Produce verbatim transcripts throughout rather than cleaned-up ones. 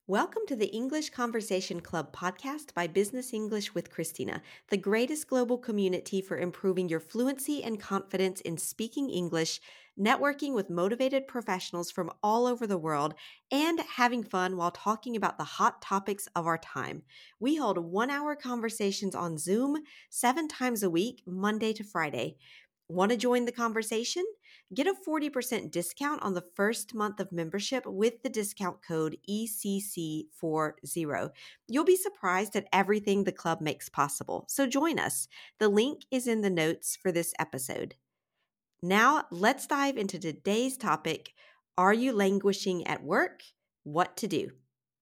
Welcome to the English Conversation Club podcast by Business English with Christina, the greatest global community for improving your fluency and confidence in speaking English, networking with motivated professionals from all over the world, and having fun while talking about the hot topics of our time. We hold one-hour conversations on Zoom seven times a week, Monday to Friday. Want to join the conversation? Get a forty percent discount on the first month of membership with the discount code E C C forty. You'll be surprised at everything the club makes possible, so join us. The link is in the notes for this episode. Now, let's dive into today's topic. Are you languishing at work? What to do?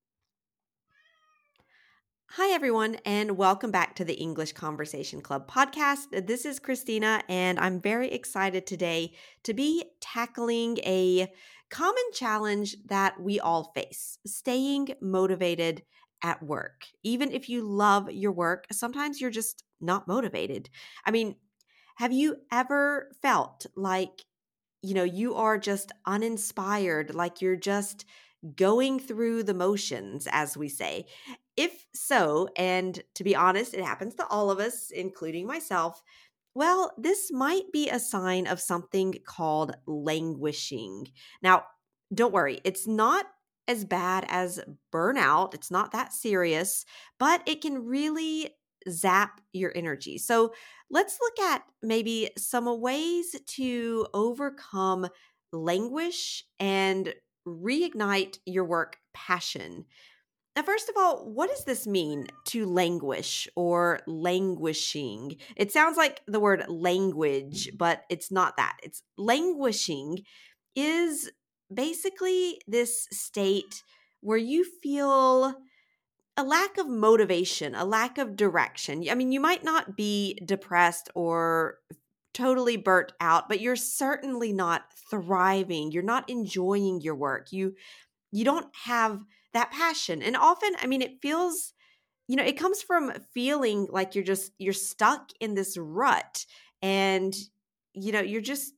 Hi, everyone, and welcome back to the English Conversation Club podcast. This is Christina, and I'm very excited today to be tackling a common challenge that we all face, staying motivated at work. Even if you love your work, sometimes you're just not motivated. I mean, have you ever felt like, you know, you are just uninspired, like you're just going through the motions, as we say? If so, and to be honest, it happens to all of us, including myself, well, this might be a sign of something called languishing. Now, don't worry, it's not as bad as burnout. It's not that serious, but it can really zap your energy. So let's look at maybe some ways to overcome languish and reignite your work passion. Now, first of all, what does this mean to languish or languishing? It sounds like the word language, but it's not that. It's languishing is basically this state where you feel a lack of motivation, a lack of direction. I mean, you might not be depressed or totally burnt out, but you're certainly not thriving. You're not enjoying your work. You you don't have that passion. And often, I mean, it feels, you know, it comes from feeling like you're just, you're stuck in this rut and, you know, you're just,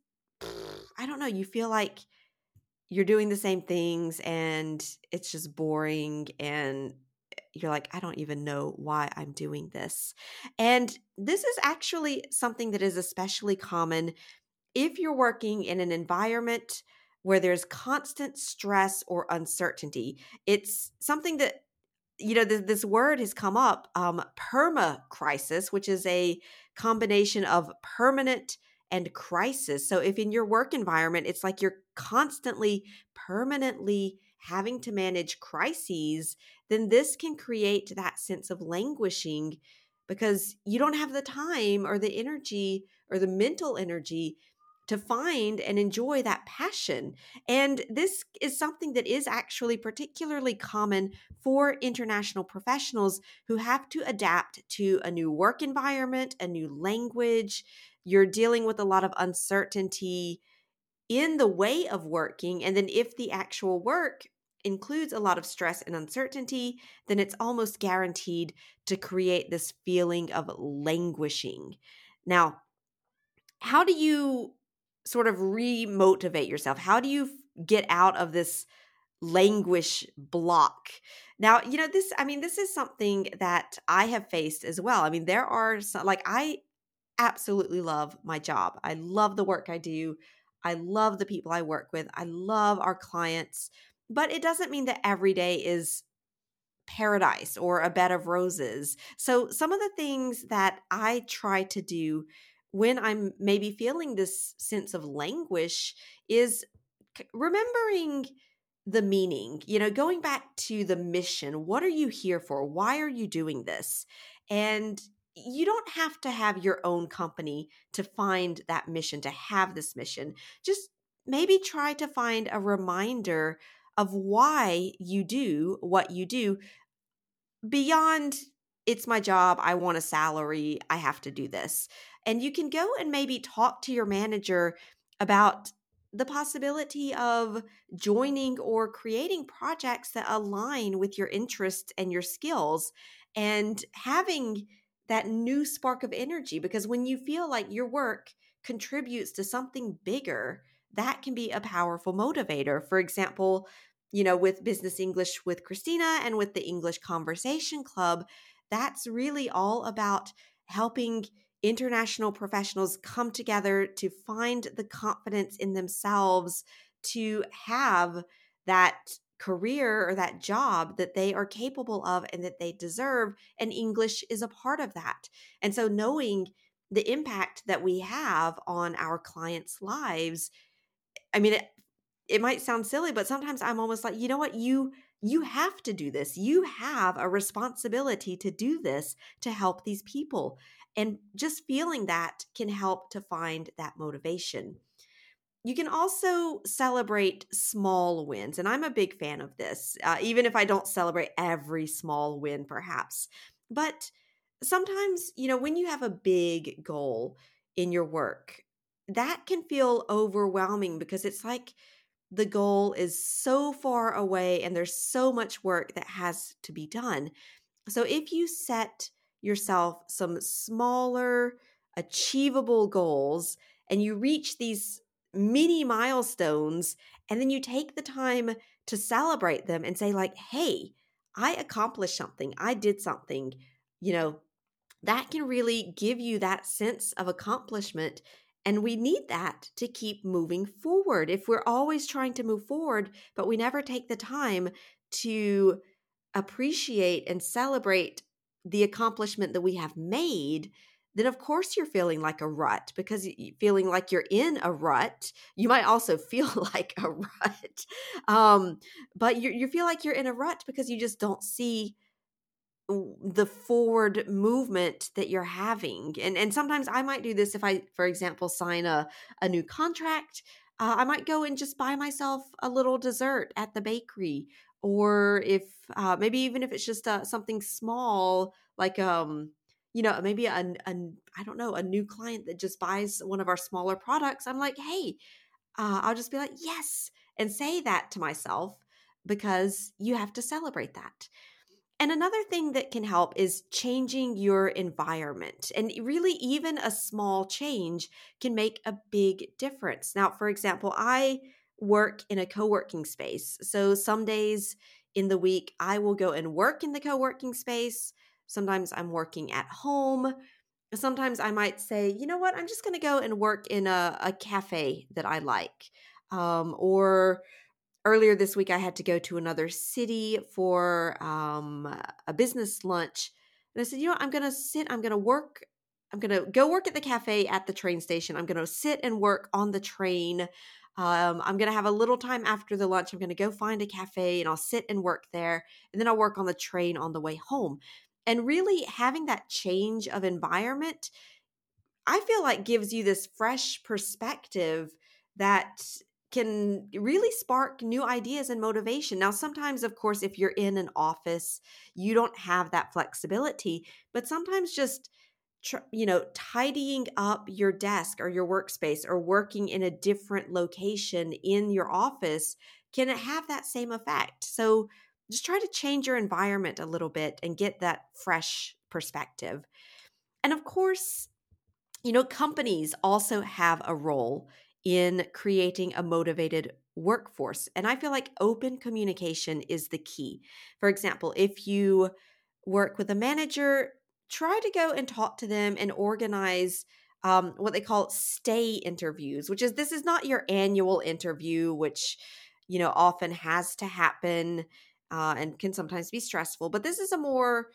I don't know, you feel like you're doing the same things and it's just boring and you're like, I don't even know why I'm doing this. And this is actually something that is especially common if you're working in an environment where there's constant stress or uncertainty. It's something that, you know, th- this word has come up, um, perma crisis, which is a combination of permanent and crisis. So if in your work environment, it's like you're constantly, permanently having to manage crises, then this can create that sense of languishing because you don't have the time or the energy or the mental energy to find and enjoy that passion. And this is something that is actually particularly common for international professionals who have to adapt to a new work environment, a new language. You're dealing with a lot of uncertainty in the way of working. And then if the actual work includes a lot of stress and uncertainty, then it's almost guaranteed to create this feeling of languishing. Now, how do you sort of re-motivate yourself? How do you get out of this languish block? Now, you know, this, I mean, this is something that I have faced as well. I mean, there are some, like, I absolutely love my job. I love the work I do. I love the people I work with. I love our clients, but it doesn't mean that every day is paradise or a bed of roses. So some of the things that I try to do when I'm maybe feeling this sense of languish is c- remembering the meaning, you know, going back to the mission. What are you here for? Why are you doing this? And you don't have to have your own company to find that mission, to have this mission. Just maybe try to find a reminder of why you do what you do beyond it's my job, I want a salary, I have to do this. And you can go and maybe talk to your manager about the possibility of joining or creating projects that align with your interests and your skills and having that new spark of energy. Because when you feel like your work contributes to something bigger, that can be a powerful motivator. For example, you know, with Business English with Christina and with the English Conversation Club, that's really all about helping international professionals come together to find the confidence in themselves to have that career or that job that they are capable of and that they deserve. And English is a part of that. And so knowing the impact that we have on our clients' lives, I mean, it, it might sound silly, but sometimes I'm almost like, you know what, you you have to do this. You have a responsibility to do this to help these people. And just feeling that can help to find that motivation. You can also celebrate small wins. And I'm a big fan of this, uh, even if I don't celebrate every small win, perhaps. But sometimes, you know, when you have a big goal in your work, that can feel overwhelming because it's like the goal is so far away and there's so much work that has to be done. So if you set yourself some smaller, achievable goals and you reach these mini milestones, and then you take the time to celebrate them and say like, hey, I accomplished something. I did something, you know, that can really give you that sense of accomplishment. And we need that to keep moving forward. If we're always trying to move forward, but we never take the time to appreciate and celebrate the accomplishment that we have made, then of course you're feeling like a rut because you're feeling like you're in a rut. You might also feel like a rut, um, but you you feel like you're in a rut because you just don't see the forward movement that you're having. And and sometimes I might do this if I, for example, sign a, a new contract. Uh, I might go and just buy myself a little dessert at the bakery. Or if uh, maybe even if it's just uh, something small, like, um, you know, maybe a, a, I don't know, a new client that just buys one of our smaller products. I'm like, hey, uh, I'll just be like, yes, and say that to myself because you have to celebrate that. And another thing that can help is changing your environment. And really, even a small change can make a big difference. Now, for example, I work in a co working space. So some days in the week, I will go and work in the co working space. Sometimes I'm working at home. Sometimes I might say, you know what, I'm just going to go and work in a, a cafe that I like. Um, or Earlier this week, I had to go to another city for um, a business lunch. And I said, you know what? I'm going to sit, I'm going to work, I'm going to go work at the cafe at the train station. I'm going to sit and work on the train. Um, I'm going to have a little time after the lunch. I'm going to go find a cafe and I'll sit and work there. And then I'll work on the train on the way home. And really having that change of environment, I feel like gives you this fresh perspective that can really spark new ideas and motivation. Now, sometimes, of course, if you're in an office, you don't have that flexibility, but sometimes just tr- you know, tidying up your desk or your workspace or working in a different location in your office can have that same effect. So just try to change your environment a little bit and get that fresh perspective. And of course, you know, companies also have a role in creating a motivated workforce. And I feel like open communication is the key. For example, if you work with a manager, try to go and talk to them and organize um, what they call stay interviews, which is this is not your annual interview, which, you know, often has to happen uh, and can sometimes be stressful. But this is a more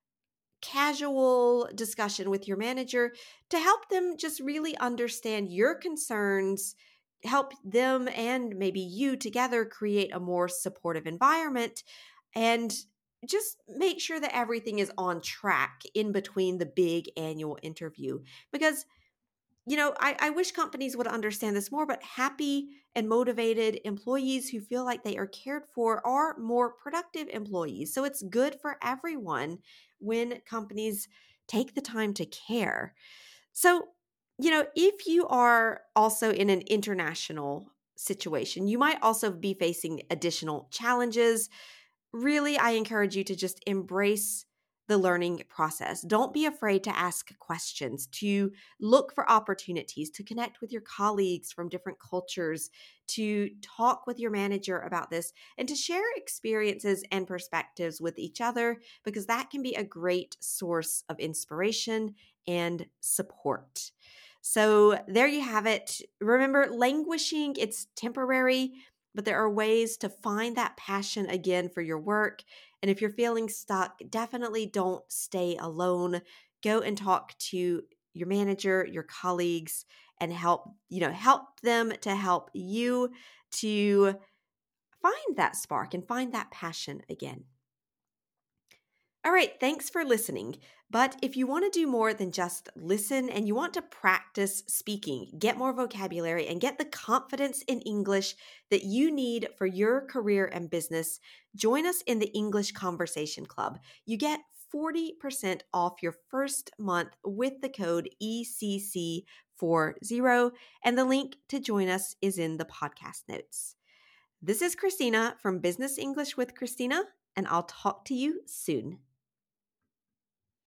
casual discussion with your manager to help them just really understand your concerns, help them and maybe you together create a more supportive environment, and just make sure that everything is on track in between the big annual interview. Because you know, I, I wish companies would understand this more, but happy and motivated employees who feel like they are cared for are more productive employees. So it's good for everyone when companies take the time to care. So, you know, if you are also in an international situation, you might also be facing additional challenges. Really, I encourage you to just embrace the learning process. Don't be afraid to ask questions, to look for opportunities, to connect with your colleagues from different cultures, to talk with your manager about this, and to share experiences and perspectives with each other, because that can be a great source of inspiration and support. So there you have it. Remember, languishing, it's temporary, but there are ways to find that passion again for your work. And if you're feeling stuck, definitely don't stay alone. Go and talk to your manager, your colleagues, and help, you know, help them to help you to find that spark and find that passion again. All right, thanks for listening. But if you want to do more than just listen and you want to practice speaking, get more vocabulary, and get the confidence in English that you need for your career and business, join us in the English Conversation Club. You get forty percent off your first month with the code E C C forty, and the link to join us is in the podcast notes. This is Christina from Business English with Christina, and I'll talk to you soon.